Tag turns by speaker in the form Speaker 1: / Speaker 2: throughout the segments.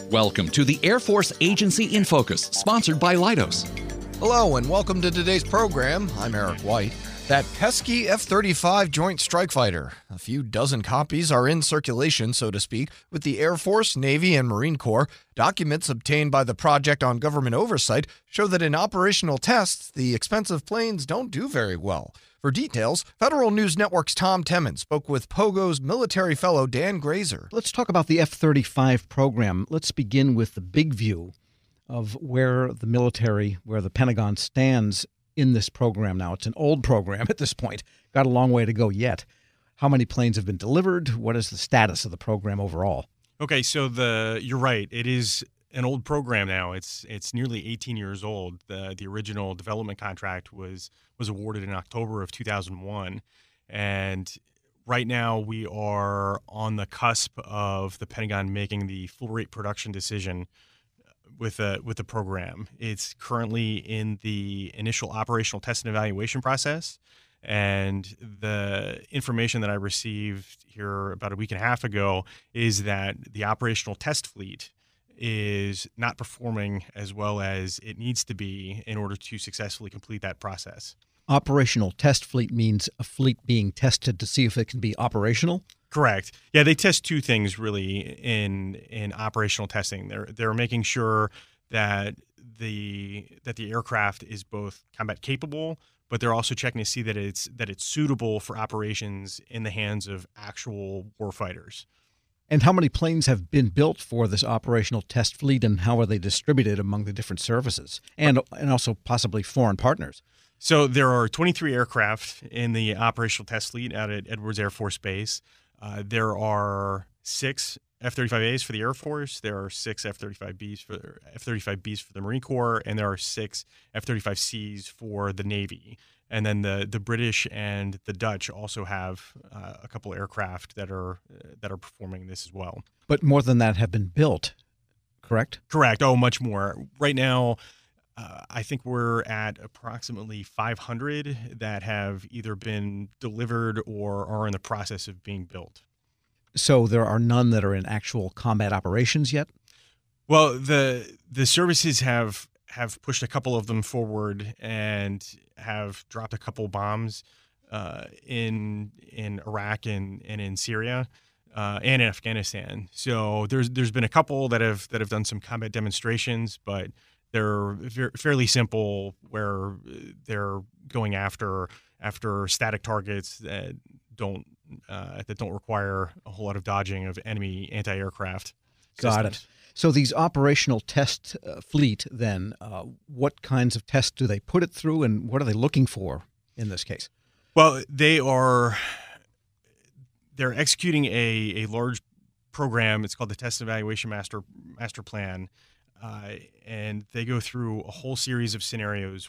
Speaker 1: Welcome to the Air Force Agency in Focus, sponsored by Leidos.
Speaker 2: Hello and welcome to today's program. I'm Eric White. That pesky F-35 Joint Strike Fighter. A few dozen copies are in circulation, so to speak, with the Air Force, Navy, and Marine Corps. Documents obtained by the Project on Government Oversight show that in operational tests, the expensive planes don't do very well. For details, Federal News Network's Tom Temin spoke with Pogo's military fellow Dan Grazer.
Speaker 3: Let's talk about the F-35 program. Let's begin with the big view of where the military, where the Pentagon stands in this program now. It's an old program at this point. Got a long way to go yet. How many planes have been delivered? What is the status of the program overall?
Speaker 4: Okay, so you're right. It is an old program now. It's nearly 18 years old. The original development contract was awarded in October of 2001, and right now we are on the cusp of the Pentagon making the full rate production decision with the program. It's currently in the initial operational test and evaluation process, and the information that I received here about a week and a half ago is that the operational test fleet is not performing as well as it needs to be in order to successfully complete that process.
Speaker 3: Operational test fleet means a fleet being tested to see if it can be operational?
Speaker 4: Correct. Yeah, they test two things really in operational testing. They're making sure that the aircraft is both combat capable, but they're also checking to see that it's suitable for operations in the hands of actual warfighters.
Speaker 3: And how many planes have been built for this operational test fleet, and how are they distributed among the different services and also possibly foreign partners?
Speaker 4: So there are 23 aircraft in the operational test fleet out at Edwards Air Force Base. There are 6 F-35As for the Air Force. There are 6 F-35Bs for the Marine Corps, and there are 6 F-35Cs for the Navy. And then the British and the Dutch also have a couple aircraft that are performing this as well.
Speaker 3: But more than that have been built, correct?
Speaker 4: Correct. Oh, much more. Right now, I think we're at approximately 500 that have either been delivered or are in the process of being built.
Speaker 3: So there are none that are in actual combat operations yet?
Speaker 4: Well, the services have pushed a couple of them forward and have dropped a couple bombs in Iraq and in Syria and in Afghanistan. So there's been a couple that have done some combat demonstrations, but they're fairly simple, where they're going after static targets that don't require a whole lot of dodging of enemy anti-aircraft systems.
Speaker 3: Got it. So these operational test fleet, then, what kinds of tests do they put it through, and what are they looking for in this case?
Speaker 4: Well, they're executing a large program. It's called the Test and Evaluation Master Plan. And they go through a whole series of scenarios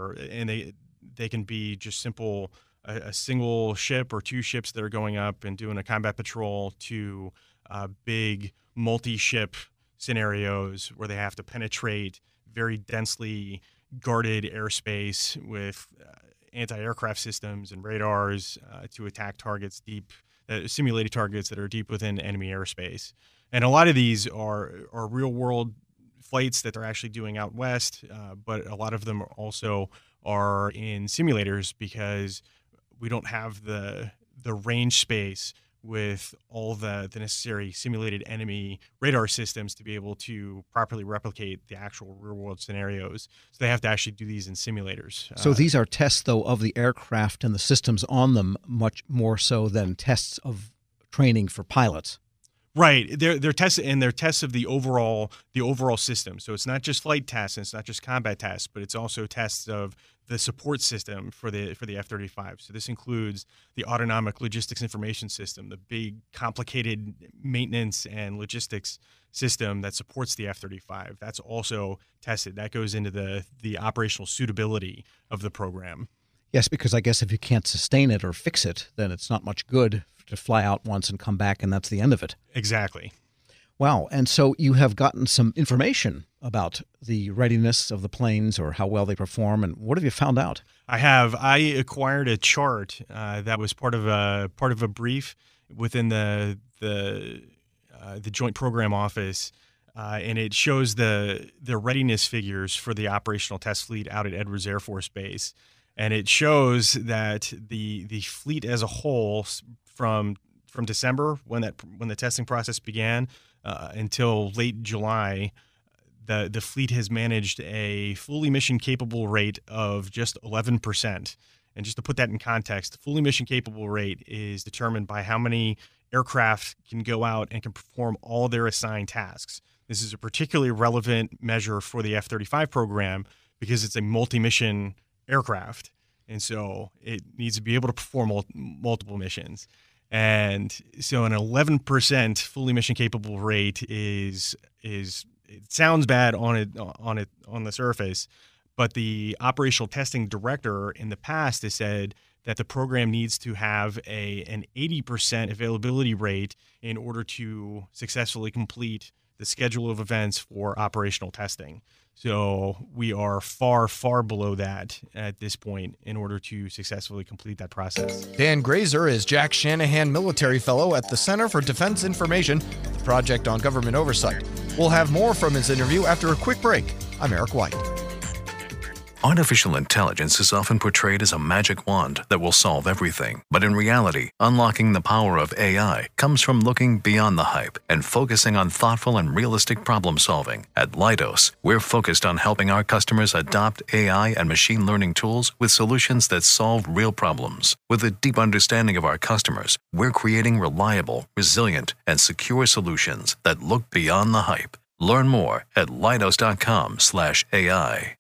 Speaker 4: they can be just simple, a single ship or 2 ships that are going up and doing a combat patrol, to big multi-ship scenarios where they have to penetrate very densely guarded airspace with anti-aircraft systems and radars to attack targets simulated targets that are deep within enemy airspace. And a lot of these are real-world flights that they're actually doing out west, but a lot of them also are in simulators because we don't have the range space with all the necessary simulated enemy radar systems to be able to properly replicate the actual real-world scenarios. So they have to actually do these in simulators.
Speaker 3: So these are tests, though, of the aircraft and the systems on them, much more so than tests of training for pilots.
Speaker 4: Right. They're tests, and they're tests of the overall system. So it's not just flight tests, and it's not just combat tests, but it's also tests of the support system for the F-35. So this includes the autonomic logistics information system, the big complicated maintenance and logistics system that supports the F-35. That's also tested. That goes into the operational suitability of the program.
Speaker 3: Yes, because I guess if you can't sustain it or fix it, then it's not much good to fly out once and come back, and that's the end of it.
Speaker 4: Exactly.
Speaker 3: Wow. And so you have gotten some information about the readiness of the planes or how well they perform, and what have you found out?
Speaker 4: I have. I acquired a chart that was part of a brief within the Joint Program Office and it shows the readiness figures for the operational test fleet out at Edwards Air Force Base. And it shows that the fleet as a whole, from December when the testing process began until late July, the fleet has managed a fully mission capable rate of just 11%. And just to put that in context, the fully mission capable rate is determined by how many aircraft can go out and can perform all their assigned tasks. This is a particularly relevant measure for the F-35 program because it's a multi-mission aircraft, and so it needs to be able to perform multiple missions. And so an 11% fully mission capable rate is it sounds bad on the surface, but the operational testing director in the past has said that the program needs to have an 80% availability rate in order to successfully complete the schedule of events for operational testing. So we are far, far below that at this point in order to successfully complete that process.
Speaker 2: Dan Grazer is Jack Shanahan Military Fellow at the Center for Defense Information, the Project on Government Oversight. We'll have more from his interview after a quick break. I'm Eric White.
Speaker 5: Artificial intelligence is often portrayed as a magic wand that will solve everything. But in reality, unlocking the power of AI comes from looking beyond the hype and focusing on thoughtful and realistic problem solving. At Leidos, we're focused on helping our customers adopt AI and machine learning tools with solutions that solve real problems. With a deep understanding of our customers, we're creating reliable, resilient, and secure solutions that look beyond the hype. Learn more at leidos.com/AI.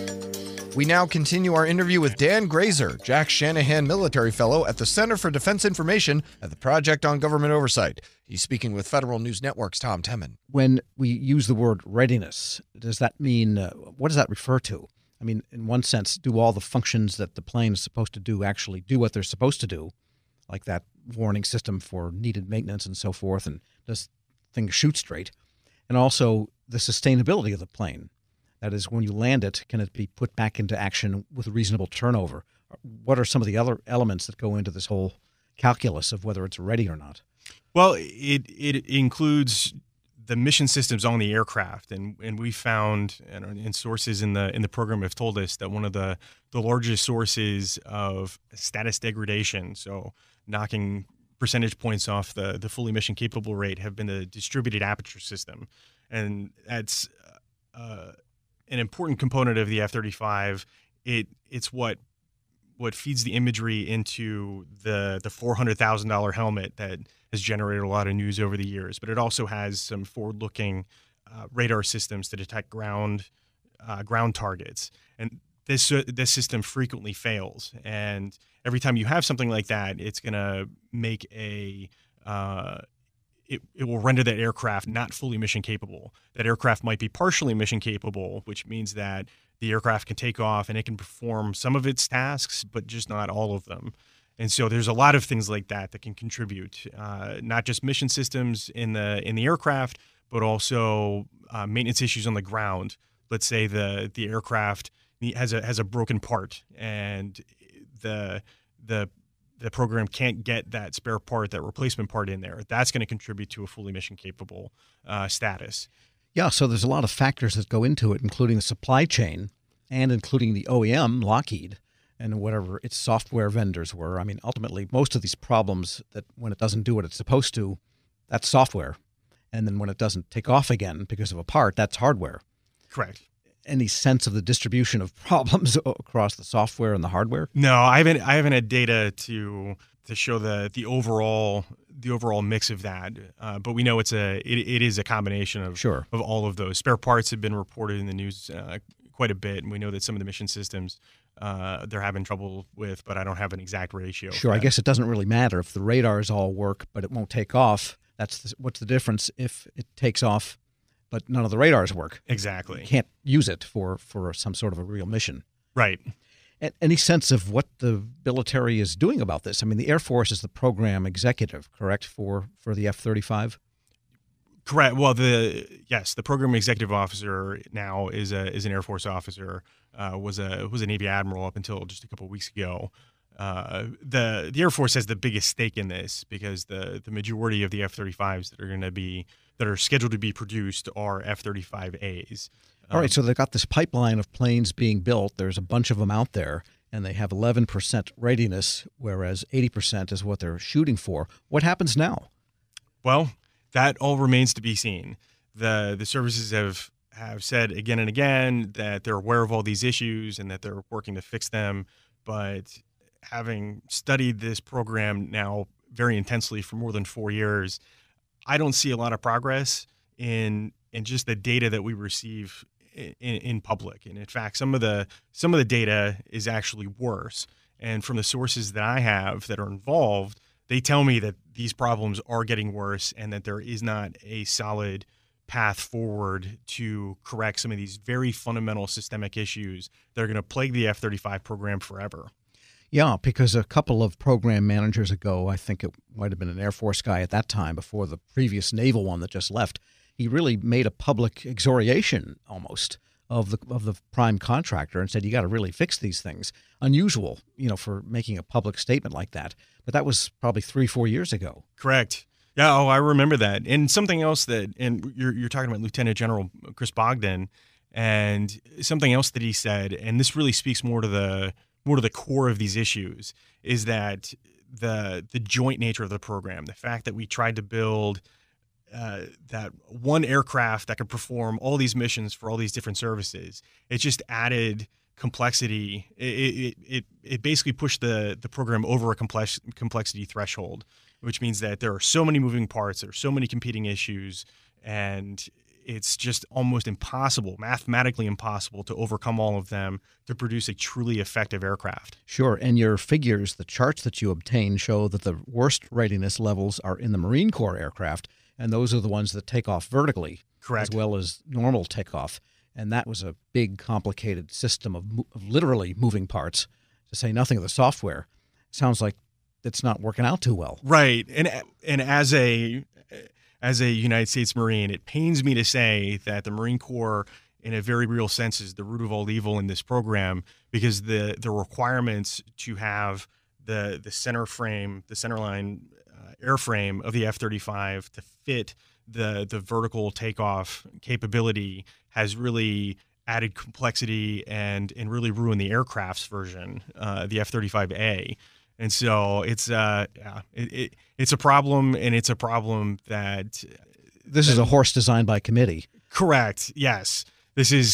Speaker 2: We now continue our interview with Dan Grazer, Jack Shanahan Military Fellow at the Center for Defense Information at the Project on Government Oversight. He's speaking with Federal News Network's Tom Temin.
Speaker 3: When we use the word readiness, does that mean, what does that refer to? I mean, in one sense, do all the functions that the plane is supposed to do actually do what they're supposed to do, like that warning system for needed maintenance and so forth, and does things shoot straight? And also the sustainability of the plane. That is, when you land it, can it be put back into action with reasonable turnover? What are some of the other elements that go into this whole calculus of whether it's ready or not?
Speaker 4: Well, it includes the mission systems on the aircraft, and we found, and sources in the program have told us that one of the largest sources of status degradation, so knocking percentage points off the fully mission capable rate, have been the distributed aperture system, and that's an important component of the F-35. It's what feeds the imagery into the $400,000 helmet that has generated a lot of news over the years. But it also has some forward-looking radar systems to detect ground targets. And this system frequently fails. And every time you have something like that, it's going to make it will render that aircraft not fully mission capable. That aircraft might be partially mission capable, which means that the aircraft can take off and it can perform some of its tasks, but just not all of them. And so there's a lot of things like that that can contribute, not just mission systems in the aircraft, but also maintenance issues on the ground. Let's say the aircraft has a broken part, and the program can't get that spare part, that replacement part in there. That's going to contribute to a fully mission capable status.
Speaker 3: Yeah, so there's a lot of factors that go into it, including the supply chain and including the OEM, Lockheed, and whatever its software vendors were. I mean, ultimately, most of these problems, that when it doesn't do what it's supposed to, that's software. And then when it doesn't take off again because of a part, that's hardware.
Speaker 4: Correct.
Speaker 3: Any sense of the distribution of problems across the software and the hardware?
Speaker 4: No, I haven't had data to show the overall mix of that. But we know it is a combination of all of those. Spare parts have been reported in the news quite a bit, and we know that some of the mission systems they're having trouble with, but I don't have an exact ratio.
Speaker 3: Sure, I guess it doesn't really matter if the radars all work, but it won't take off. What's the difference if it takes off, but none of the radars work?
Speaker 4: Exactly.
Speaker 3: You can't use it for some sort of a real mission.
Speaker 4: Right.
Speaker 3: Any sense of what the military is doing about this? I mean, the Air Force is the program executive, correct, for the F-35?
Speaker 4: Correct. Well, the program executive officer now is an Air Force officer. Was a Navy admiral up until just a couple of weeks ago. The Air Force has the biggest stake in this because the majority of the F-35s that are going to be that are scheduled to be produced are F-35As.
Speaker 3: All right, so they've got this pipeline of planes being built. There's a bunch of them out there, and they have 11% readiness, whereas 80% is what they're shooting for. What happens now?
Speaker 4: Well, that all remains to be seen. The services have said again and again that they're aware of all these issues and that they're working to fix them. But having studied this program now very intensely for more than 4 years, I don't see a lot of progress in just the data that we receive in public. And in fact, some of the data is actually worse. And from the sources that I have that are involved, they tell me that these problems are getting worse and that there is not a solid path forward to correct some of these very fundamental systemic issues that are going to plague the F-35 program forever.
Speaker 3: Yeah, because a couple of program managers ago, I think it might have been an Air Force guy at that time before the previous naval one that just left, he really made a public exhortation almost of the prime contractor and said, you got to really fix these things. Unusual, for making a public statement like that. But that was probably 3-4 years ago.
Speaker 4: Correct. Yeah, I remember that. And something else and you're talking about Lieutenant General Chris Bogdan, and something else that he said, and this really speaks more to the core of these issues, is that the joint nature of the program, the fact that we tried to build that one aircraft that could perform all these missions for all these different services, it just added complexity. It basically pushed the program over a complexity threshold, which means that there are so many moving parts, there are so many competing issues, and it's just almost impossible, mathematically impossible, to overcome all of them to produce a truly effective aircraft.
Speaker 3: Sure, and your figures, the charts that you obtain, show that the worst readiness levels are in the Marine Corps aircraft, and those are the ones that take off vertically,
Speaker 4: correct,
Speaker 3: as well as normal takeoff. And that was a big, complicated system of literally moving parts, to say nothing of the software. Sounds like it's not working out too well.
Speaker 4: Right, and as a United States Marine, it pains me to say that the Marine Corps, in a very real sense, is the root of all evil in this program, because the requirements to have the centerline airframe of the F-35 to fit the vertical takeoff capability has really added complexity and really ruined the aircraft's version, the F-35A. And so it's a problem, and it's a problem that
Speaker 3: this is a horse designed by committee.
Speaker 4: Correct. Yes. This is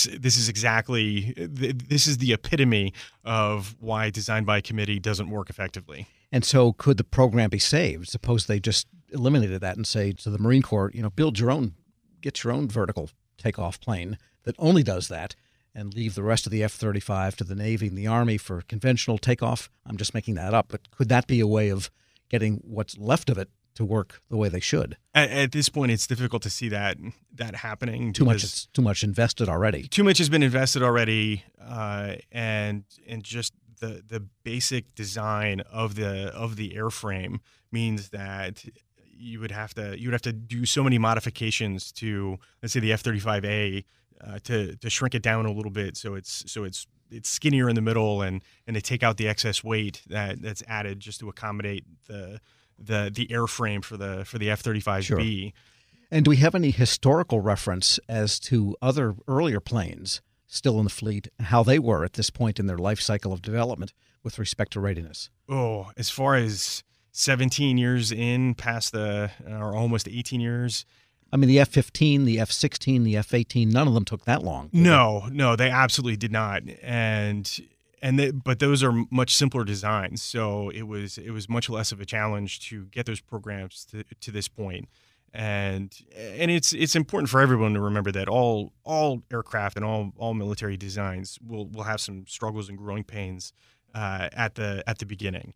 Speaker 4: the epitome of why design by committee doesn't work effectively.
Speaker 3: And so could the program be saved? Suppose they just eliminated that and say to the Marine Corps, get your own vertical takeoff plane that only does that, and leave the rest of the F-35 to the Navy and the Army for conventional takeoff. I'm just making that up, but could that be a way of getting what's left of it to work the way they should?
Speaker 4: At this point, it's difficult to see that happening.
Speaker 3: Too much invested already.
Speaker 4: Too much has been invested already, and just the basic design of the airframe means that you would have to do so many modifications to, let's say, the F-35A to shrink it down a little bit so it's skinnier in the middle, and to take out the excess weight that's added just to accommodate the airframe for the F-35B.
Speaker 3: Sure. And do we have any historical reference as to other earlier planes still in the fleet, how they were at this point in their life cycle of development with respect to readiness?
Speaker 4: Oh, as far as 17 years in, past or almost 18 years.
Speaker 3: I mean, the F-15, the F-16, the F-18, none of them took that long.
Speaker 4: No, they absolutely did not. But those are much simpler designs, so it was much less of a challenge to get those programs to this point. And it's important for everyone to remember that all aircraft and all military designs will have some struggles and growing pains at the beginning.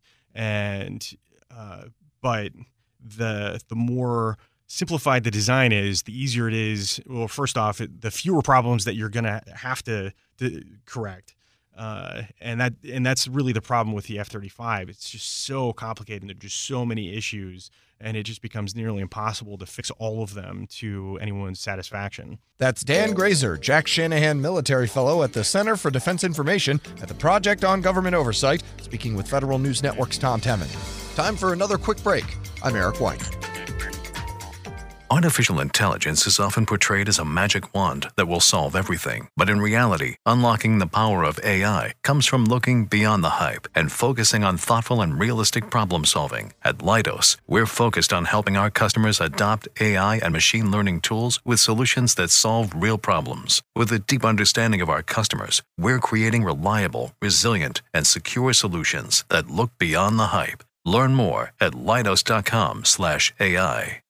Speaker 4: But the more simplified the design is, the easier it is. Well, first off, the fewer problems that you're going to have to correct. And that's really the problem with the F-35. It's just so complicated, and there are just so many issues, and it just becomes nearly impossible to fix all of them to anyone's satisfaction.
Speaker 2: That's Dan Grazer, Jack Shanahan Military Fellow at the Center for Defense Information at the Project on Government Oversight, speaking with Federal News Network's Tom Temin. Time for another quick break. I'm Eric White.
Speaker 5: Artificial intelligence is often portrayed as a magic wand that will solve everything. But in reality, unlocking the power of AI comes from looking beyond the hype and focusing on thoughtful and realistic problem solving. At Leidos, we're focused on helping our customers adopt AI and machine learning tools with solutions that solve real problems. With a deep understanding of our customers, we're creating reliable, resilient, and secure solutions that look beyond the hype. Learn more at leidos.com/AI.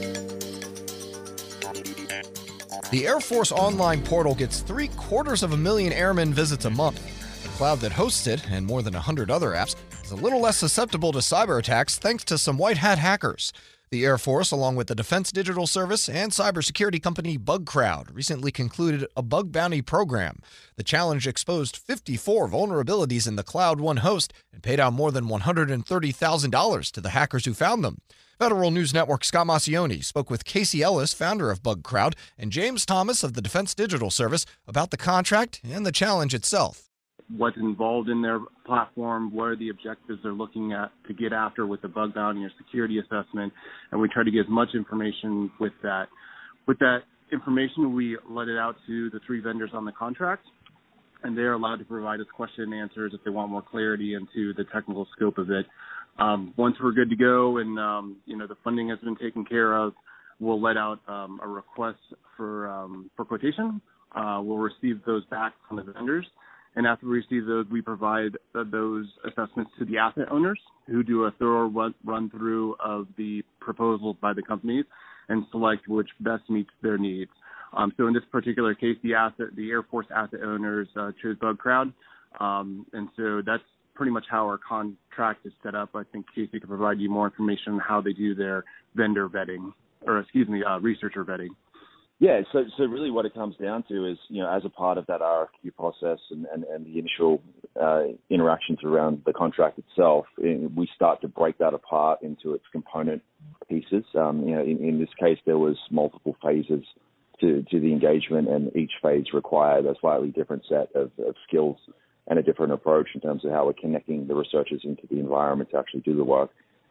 Speaker 2: The Air Force online portal gets 750,000 airmen visits a month. The cloud that hosts it, and more than 100 other apps, is a little less susceptible to cyber attacks thanks to some white hat hackers. The Air Force, along with the Defense Digital Service and cybersecurity company BugCrowd, recently concluded a bug bounty program. The challenge exposed 54 vulnerabilities in the Cloud One host and paid out more than $130,000 to the hackers who found them. Federal News Network Scott Massioni spoke with Casey Ellis, founder of BugCrowd, and James Thomas of the Defense Digital Service about the contract and the challenge itself.
Speaker 6: What's involved in their platform, what are the objectives they're looking at to get after with the bug bounty or security assessment, and we try to get as much information with that. With that information, we let it out to the 3 vendors on the contract, and they're allowed to provide us question and answers if they want more clarity into the technical scope of it. Once we're good to go and the funding has been taken care of, we'll let out a request for quotation. We'll receive those back from the vendors, and after we receive those, we provide those assessments to the asset owners, who do a thorough run through of the proposals by the companies and select which best meets their needs. So in this particular case, the Air Force asset owners chose BugCrowd, and so that's pretty much how our contract is set up. I think Casey can provide you more information on how they do their vendor vetting, researcher vetting.
Speaker 7: Yeah, so really what it comes down to is, as a part of that RFQ process and the initial interactions around the contract itself, we start to break that apart into its component pieces. In this case, there was multiple phases to the engagement, and each phase required a slightly different set of skills and a different approach in terms of how we're connecting the researchers into the environment to actually do the work.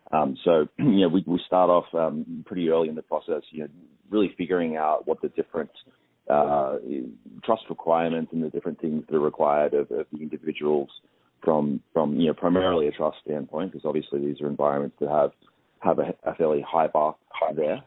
Speaker 7: We start off pretty early in the process, really figuring out what the different trust requirements and the different things that are required of the individuals from primarily a trust standpoint, because obviously these are environments that have a fairly high bar there.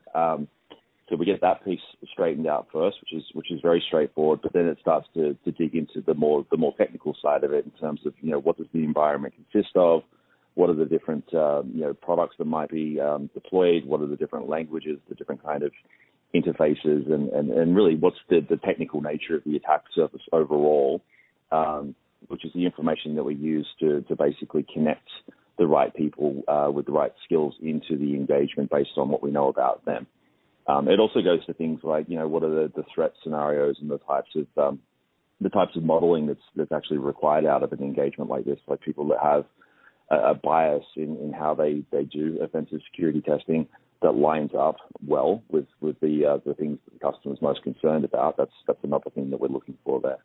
Speaker 7: So we get that piece straightened out first, which is very straightforward. But then it starts to dig into the more technical side of it in terms of what does the environment consist of, what are the different products that might be deployed, what are the different languages, the different kind of interfaces, and really what's the technical nature of the attack surface overall, which is the information that we use to basically connect the right people with the right skills into the engagement based on what we know about them. It also goes to things like, what are the threat scenarios and the types of modeling that's actually required out of an engagement like this, like people that have a bias in how they do offensive security testing that lines up well with the things that the customer's most concerned about. That's another thing that we're looking for there.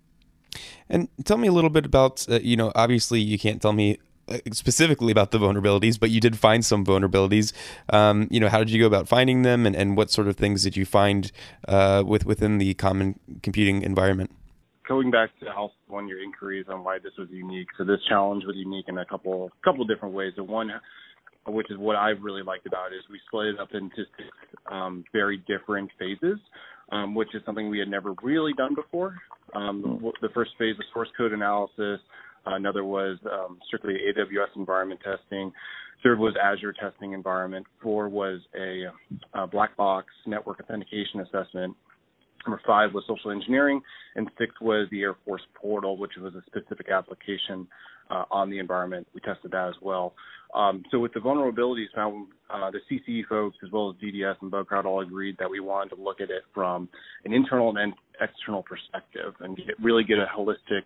Speaker 8: And tell me a little bit about, obviously you can't tell me specifically about the vulnerabilities, but you did find some vulnerabilities. How did you go about finding them, and what sort of things did you find within the common computing environment?
Speaker 6: Going back to one of your inquiries on why this was unique. So this challenge was unique in a couple different ways. The one, which is what I really liked about it, is we split it up into 6 very different phases, which is something we had never really done before. The first phase was source code analysis. Another was strictly AWS environment testing. Third was Azure testing environment. 4 was a black box network authentication assessment. Number 5 was social engineering, and 6 was the Air Force portal, which was a specific application on the environment. We tested that as well. So with the vulnerabilities found, the CCE folks as well as DDS and BugCrowd all agreed that we wanted to look at it from an internal and external perspective and really get a holistic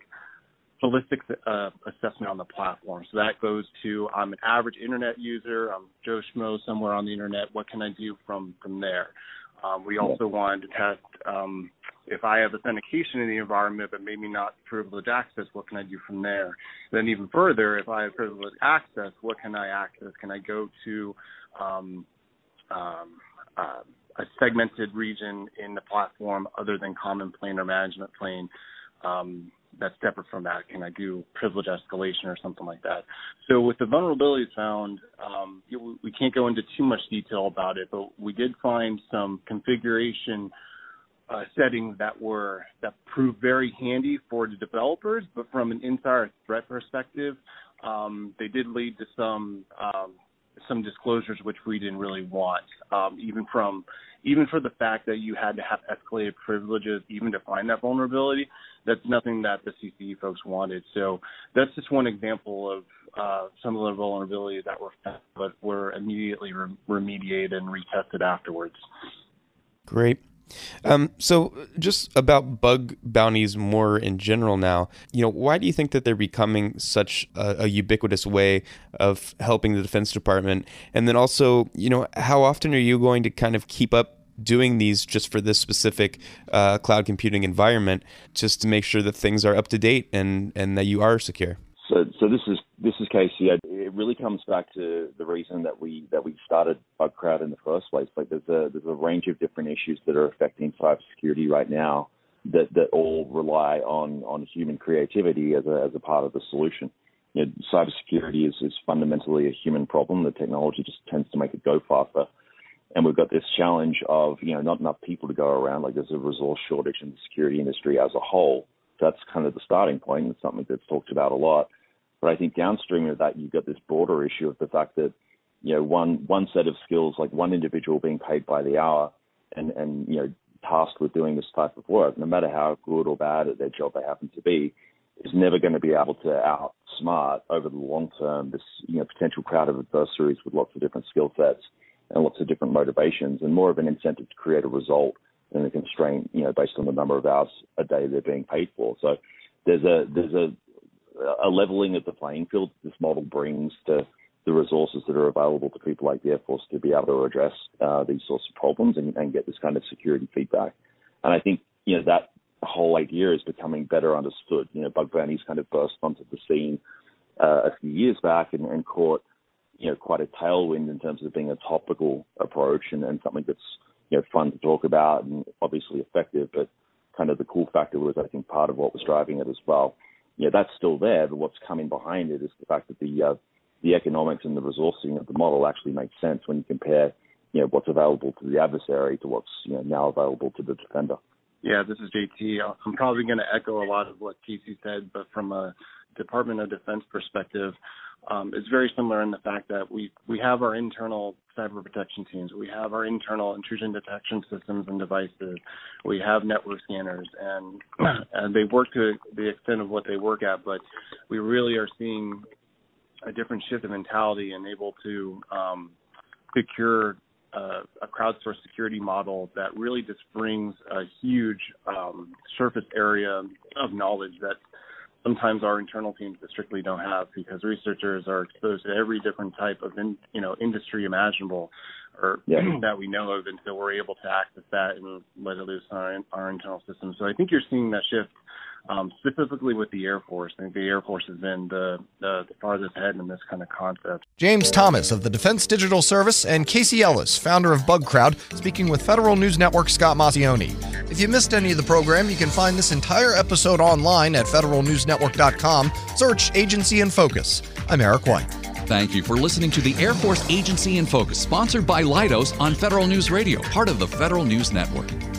Speaker 6: assessment on the platform. So that goes to, I'm an average internet user, I'm Joe Schmo somewhere on the internet, what can I do from there? We also wanted to test if I have authentication in the environment but maybe not privileged access, what can I do from there? Then even further, if I have privileged access, what can I access? Can I go to segmented region in the platform other than common plane or management plane that's separate from that. Can I do privilege escalation or something like that? So with the vulnerabilities found, we can't go into too much detail about it, but we did find some configuration settings that proved very handy for the developers, but from an insider threat perspective, they did lead to some disclosures which we didn't really want, even for the fact that you had to have escalated privileges even to find that vulnerability. That's nothing that the CCE folks wanted. So that's just one example of some of the vulnerabilities that were found, but were immediately remediated and retested afterwards.
Speaker 8: Great. So just about bug bounties more in general now, why do you think that they're becoming such a ubiquitous way of helping the Defense Department? And then also, how often are you going to kind of keep up doing these just for this specific cloud computing environment, just to make sure that things are up to date and that you are secure?
Speaker 7: So this is Casey. It really comes back to the reason that we started BugCrowd in the first place. Like there's a range of different issues that are affecting cybersecurity right now that all rely on human creativity as a part of the solution. Cybersecurity is fundamentally a human problem. The technology just tends to make it go faster. And we've got this challenge of, not enough people to go around. Like there's a resource shortage in the security industry as a whole. That's kind of the starting point. It's something that's talked about a lot. But I think downstream of that, you've got this broader issue of the fact that, one set of skills, like one individual being paid by the hour and tasked with doing this type of work, no matter how good or bad at their job they happen to be, is never going to be able to outsmart over the long term this, potential crowd of adversaries with lots of different skill sets and lots of different motivations, and more of an incentive to create a result than a constraint, based on the number of hours a day they're being paid for. So there's a leveling of the playing field this model brings to the resources that are available to people like the Air Force to be able to address these sorts of problems and get this kind of security feedback. And I think, that whole idea is becoming better understood. Bug bounties kind of burst onto the scene a few years back and caught, quite a tailwind in terms of being a topical approach and something that's, fun to talk about and obviously effective, but kind of the cool factor was, I think, part of what was driving it as well. That's still there, but what's coming behind it is the fact that the economics and the resourcing of the model actually makes sense when you compare, what's available to the adversary to what's, now available to the defender.
Speaker 6: Yeah, this is JT. I'm probably going to echo a lot of what Casey said, but from a Department of Defense perspective, it's very similar in the fact that we have our internal cyber protection teams. We have our internal intrusion detection systems and devices. We have network scanners, and they work to the extent of what they work at, but we really are seeing a different shift of mentality and able to secure a crowdsourced security model that really just brings a huge surface area of knowledge that sometimes our internal teams strictly don't have, because researchers are exposed to every different type of industry imaginable that we know of, and so we're able to access that and let it loose on our internal system. So I think you're seeing that shift specifically with the Air Force. I think the Air Force has been the farthest ahead in this kind of concept.
Speaker 2: James Thomas of the Defense Digital Service and Casey Ellis, founder of BugCrowd, speaking with Federal News Network's Scott Mazzioni. If you missed any of the program, you can find this entire episode online at federalnewsnetwork.com. Search Agency in Focus. I'm Eric White.
Speaker 1: Thank you for listening to the Air Force Agency in Focus, sponsored by Leidos on Federal News Radio, part of the Federal News Network.